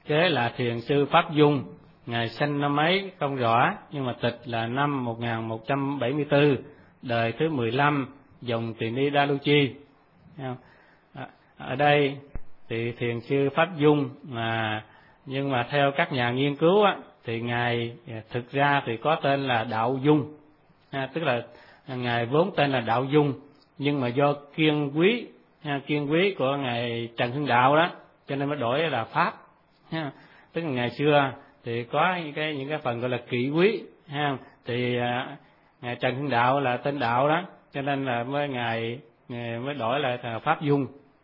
Kế là thiền sư Pháp Dung, ngài sinh năm mấy không rõ, nhưng mà tịch là năm 1174, đời thứ 15, dòng Tỳ Ni Đa Lu Chi. Ở đây thì thiền sư Pháp Dung nhưng mà theo các nhà nghiên cứu thì ngài thực ra thì có tên là Đạo Dung, tức là ngài vốn tên là Đạo Dung, nhưng mà do kiên quý của ngài Trần Hưng Đạo đó, cho nên mới đổi là Pháp. Tức là ngày xưa thì có những cái phần gọi là kỵ quý, thì ngài Trần Hưng Đạo là tên Đạo đó, cho nên là ngài mới đổi lại thành Pháp Dung.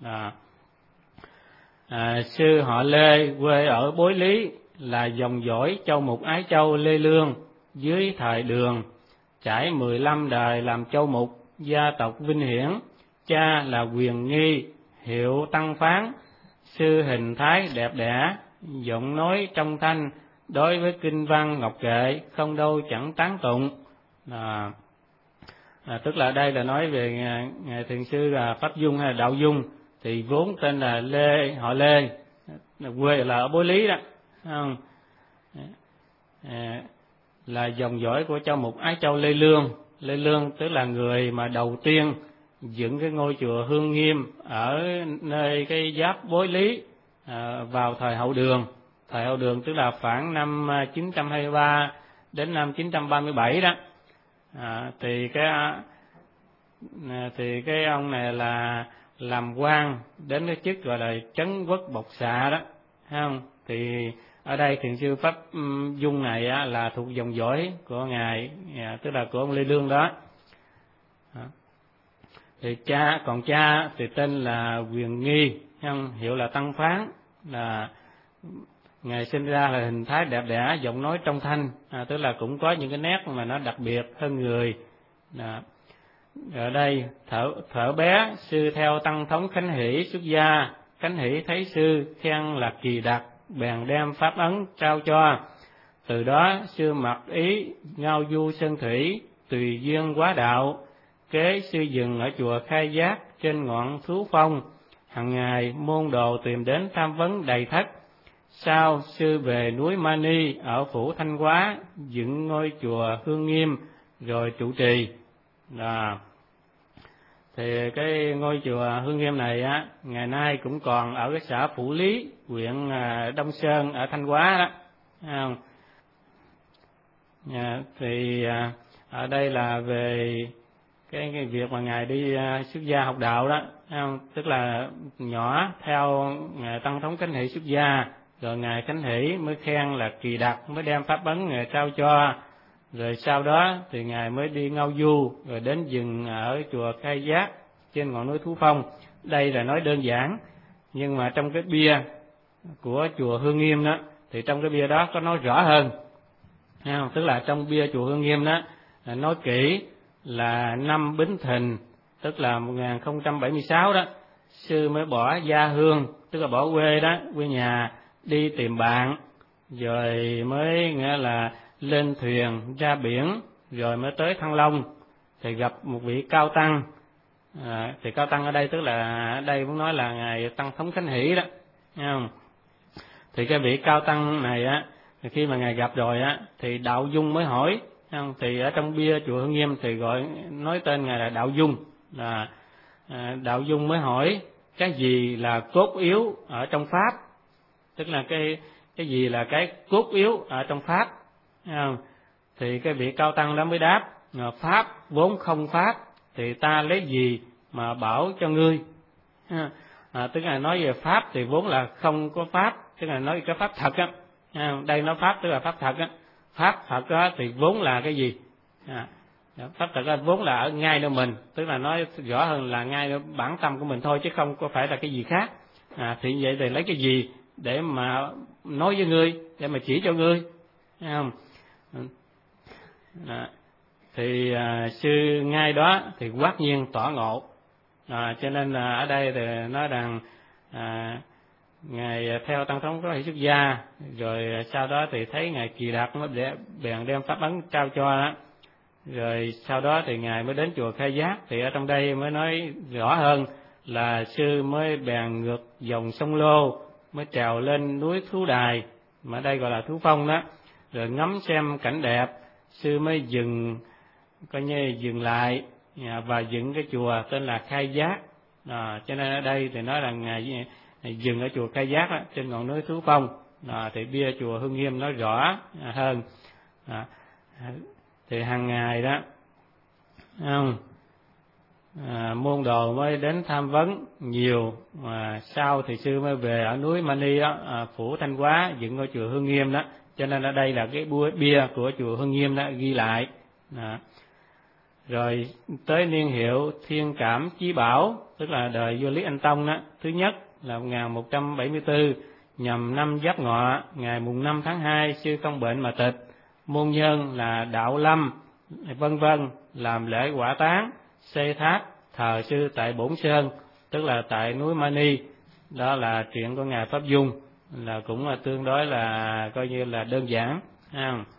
Sư họ Lê, quê ở Bối Lý, là dòng dõi Châu Mục Ái Châu Lê Lương dưới thời Đường, trải 15 đời làm châu mục, gia tộc vinh hiển. Cha là Quyền Nghi, hiệu Tăng Phán. Sư hình thái đẹp đẽ, giọng nói trong thanh, đối với kinh văn ngọc kệ không đâu chẳng tán tụng. Tức là đây là nói về ngài thiền sư là Pháp Dung hay là Đạo Dung, thì vốn tên là Lê, họ Lê, quê là ở Bối Lý đó, là dòng dõi của Châu Mục Ái Châu Lê Lương. Lê Lương tức là người mà đầu tiên dựng cái ngôi chùa Hương Nghiêm ở nơi cái giáp Bối Lý vào thời Hậu Đường. Thời Hậu Đường tức là khoảng năm 923 đến năm 937 đó. Thì cái ông này là làm quan đến cái chức gọi là Trấn Quốc Bộc Xạ đó, thấy không? Thì ở đây thiền sư Pháp Dung này là thuộc dòng dõi của ngài, tức là của ông Lê Lương đó. Thì cha thì tên là Quyền Nghi, hiệu là Tăng Phán, là ngài sinh ra là hình thái đẹp đẽ, giọng nói trong thanh, tức là cũng có những cái nét mà nó đặc biệt hơn người. Ở đây thở bé, sư theo tăng thống Khánh Hỷ xuất gia. Khánh Hỷ thấy sư khen là kỳ đặc, bèn đem pháp ấn trao cho. Từ đó sư mặc ý ngao du sơn thủy, tùy duyên quá đạo. Kế sư dừng ở chùa Khai Giác trên ngọn Thú Phong, hằng ngày môn đồ tìm đến tham vấn đầy thất. Sau sư về núi Mani ở phủ Thanh Hóa, dựng ngôi chùa Hương Nghiêm rồi trụ trì. Thì cái ngôi chùa Hương Nghiêm này ngày nay cũng còn ở cái xã Phủ Lý, huyện Đông Sơn ở Thanh Hóa đó. Thì ở đây là về cái việc mà ngài đi xuất gia học đạo đó, tức là nhỏ theo ngài tăng thống Khánh Hỷ xuất gia, rồi ngài Khánh Hỷ mới khen là kỳ đặc, mới đem pháp ấn ngài trao cho. Rồi sau đó thì ngài mới đi ngao du, rồi đến dừng ở chùa Khai Giác trên ngọn núi Thú Phong. Đây là nói đơn giản, nhưng mà trong cái bia của chùa Hương Nghiêm đó, thì trong cái bia đó có nói rõ hơn. Tức là trong bia chùa Hương Nghiêm đó nói kỹ là năm Bính Thìn, tức là 1076 đó, sư mới bỏ gia hương, tức là bỏ quê đó, quê nhà, đi tìm bạn, rồi mới nghĩa là lên thuyền ra biển, rồi mới tới Thăng Long, thì gặp một vị cao tăng. Thì cao tăng ở đây tức là ở đây muốn nói là ngài tăng thống Khánh Hỷ đó, thấy không? Thì cái vị cao tăng này thì khi mà ngài gặp rồi thì Đạo Dung mới hỏi, không? Thì ở trong bia chùa Hương Nghiêm thì gọi nói tên ngài là Đạo Dung, là Đạo Dung mới hỏi cái gì là cốt yếu ở trong pháp, tức là cái gì là cái cốt yếu ở trong pháp, không? Thì cái vị cao tăng đó mới đáp, pháp vốn không pháp, thì ta lấy gì mà bảo cho ngươi. Tức là nói về pháp thì vốn là không có pháp, tức là nói cái pháp thật á. Đây nói pháp tức là pháp thật á. Pháp thật á thì vốn là cái gì? Pháp thật á vốn là ở ngay nơi mình, tức là nói rõ hơn là ngay nơi bản tâm của mình thôi, chứ không có phải là cái gì khác. Thì vậy thì lấy cái gì để mà nói với ngươi, để mà chỉ cho ngươi, thấy không? Thì sư ngay đó thì quát nhiên tỏ ngộ. Cho nên là ở đây thì nói rằng ngài theo tăng thống có thể xuất gia, rồi sau đó thì thấy ngài kỳ đặc mới bèn đem pháp ấn trao cho đó. Rồi sau đó thì ngài mới đến chùa Khai Giác, thì ở trong đây mới nói rõ hơn là sư mới bèn ngược dòng sông Lô, mới trèo lên núi Thú Đài, mà đây gọi là Thú Phong đó, rồi ngắm xem cảnh đẹp, sư mới coi như dừng lại và dựng cái chùa tên là Khai Giác. Cho nên ở đây thì nói là ngài dừng ở chùa Khai Giác đó, trên ngọn núi Thú Phong. Thì bia chùa Hưng Nghiêm nói rõ hơn. Thì hàng ngày đó môn đồ mới đến tham vấn nhiều, mà sau thì sư mới về ở núi Mani đó, phủ Thanh Hóa dựng ngôi chùa Hưng Nghiêm đó. Cho nên ở đây là cái bia của chùa Hưng Nghiêm đó ghi lại. Rồi tới niên hiệu Thiên Cảm Chí Bảo, tức là đời vua Lý Anh Tông đó, thứ nhất là 1174, nhằm năm Giáp Ngọ, ngày mùng 5 tháng 2 sư không bệnh mà tịch. Môn nhân là Đạo Lâm vân vân làm lễ hỏa táng, xây tháp thờ sư tại Bổn Sơn, tức là tại núi Mani. Đó là chuyện của ngài Pháp Dung, là cũng là tương đối là coi như là đơn giản.